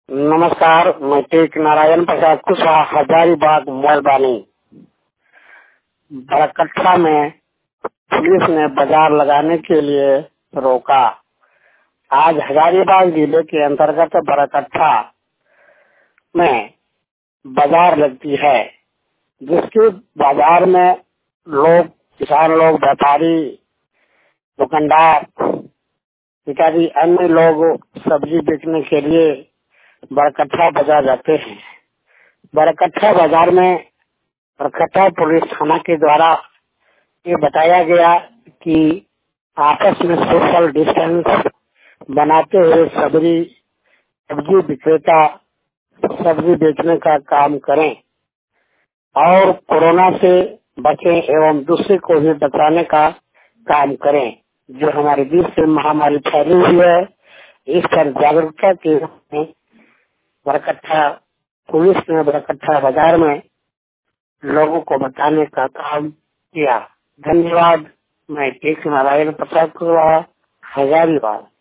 नमस्कार, मैं टेक नारायण प्रसाद कुशवाहा हजारीबाग मोलबानी। बरकट्ठा में पुलिस ने बाजार लगाने के लिए रोका। आज हजारीबाग जिले के अंतर्गत बरकट्ठा में बाजार लगती है, जिसके बाजार में लोग, किसान लोग, व्यापारी, दुकानदार इत्यादि अन्य लोग सब्जी बेचने के लिए बरकट्ठा बाजार जाते हैं। बरकट्ठा बाजार में बरकट्ठा पुलिस थाना के द्वारा ये बताया गया कि आपस में सोशल डिस्टेंस बनाते हुए सब्जी विक्रेता सब्जी बेचने का काम करें और कोरोना से बचें एवं दूसरे को भी बचाने का काम करें। जो हमारे देश से महामारी फैली हुई है, इस पर जागरूकता के लिए बरकट्ठा पुलिस ने बरकट्ठा बाजार में लोगों को बताने का काम किया। धन्यवाद। मैं टेक नारायण प्रसाद हजारीबाग।